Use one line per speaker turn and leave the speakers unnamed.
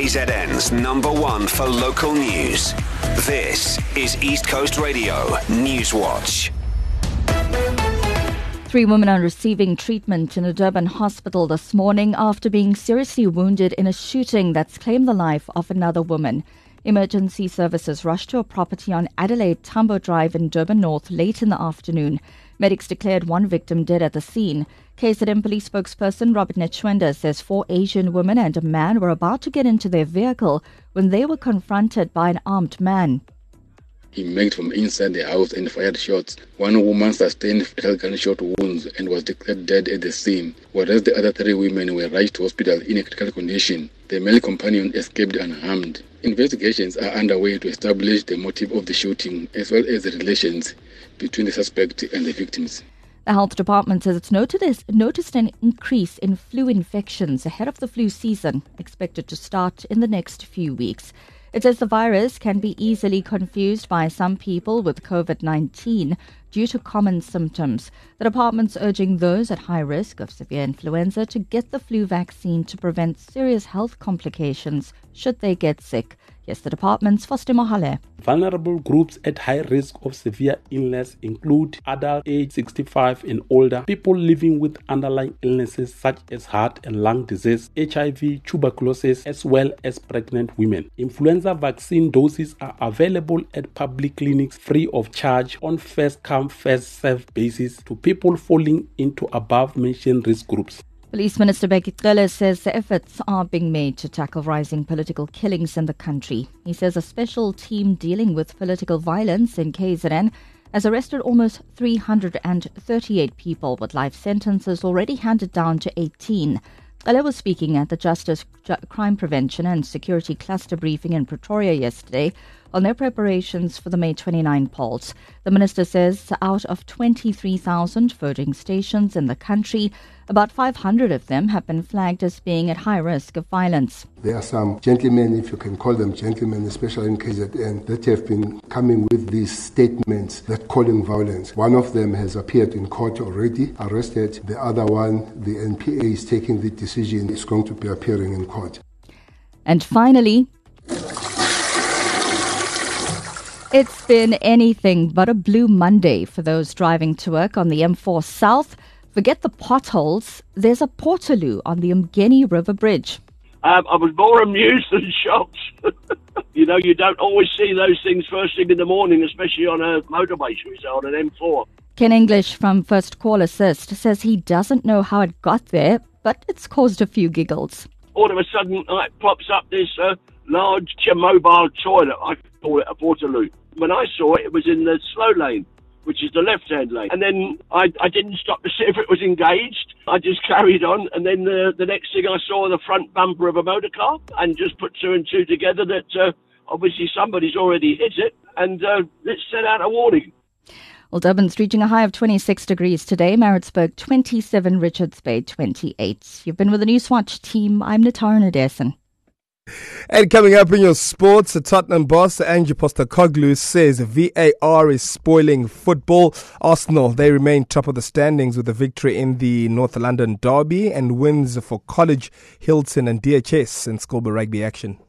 KZN's #1 for local news. This is East Coast Radio News Watch.
3 women are receiving treatment in a Durban hospital this morning after being seriously wounded in a shooting that's claimed the life of another woman. Emergency services rushed to a property on Adelaide Tambo Drive in Durban North late in the afternoon. Medics declared 1 victim dead at the scene. KZN police spokesperson Robert Netschwender says 4 Asian women and a man were about to get into their vehicle when they were confronted by an armed man.
He emerged from inside the house and fired shots. 1 woman sustained fatal gunshot wounds and was declared dead at the scene, whereas the other 3 women were rushed to hospital in a critical condition. The male companion escaped unharmed. Investigations are underway to establish the motive of the shooting as well as the relations between the suspect and the victims.
The health department says it's noticed an increase in flu infections ahead of the flu season, expected to start in the next few weeks. It says the virus can be easily confused by some people with COVID-19 due to common symptoms. The department's urging those at high risk of severe influenza to get the flu vaccine to prevent serious health complications should they get sick. Yes, the department's Foster Mohale.
Vulnerable groups at high risk of severe illness include adults aged 65 and older, people living with underlying illnesses such as heart and lung disease, HIV, tuberculosis, as well as pregnant women. Influenza vaccine doses are available at public clinics free of charge on first-come, first-served basis to people falling into above-mentioned risk groups.
Police Minister Bheki Cele says the efforts are being made to tackle rising political killings in the country. He says a special team dealing with political violence in KZN has arrested almost 338 people, with life sentences already handed down to 18. Cele was speaking at the Justice, Crime Prevention and Security Cluster briefing in Pretoria yesterday on their preparations for the May 29 polls. The minister says out of 23,000 voting stations in the country, about 500 of them have been flagged as being at high risk of violence.
There are some gentlemen, if you can call them gentlemen, especially in KZN, that have been coming with these statements that calling violence. One of them has appeared in court already, arrested. The other one, the NPA is taking the decision, is going to be appearing in court.
And finally, it's been anything but a blue Monday for those driving to work on the M4 South. Forget the potholes, there's a portaloo on the Umgeni River Bridge.
I was more amused than shocked. You know, you don't always see those things first thing in the morning, especially on a motorway, should we say, on an M4.
Ken English from First Call Assist says he doesn't know how it got there, but it's caused a few giggles.
All of a sudden, pops up this large mobile toilet. I call it a portaloo. When I saw it, it was in the slow lane, which is the left-hand lane. And then I didn't stop to see if it was engaged. I just carried on. And then the next thing I saw, the front bumper of a motor car, and just put 2 and 2 together that obviously somebody's already hit it. And let's set out a warning.
Well, Durban's reaching a high of 26 degrees today. Maritzburg 27, Richards Bay 28. You've been with the Newswatch team. I'm Natara Nadesan.
And coming up in your sports, the Tottenham boss Ange Postecoglou says VAR is spoiling football. Arsenal, they remain top of the standings with a victory in the North London derby and wins for College, Hilton and DHS in schoolboy rugby action.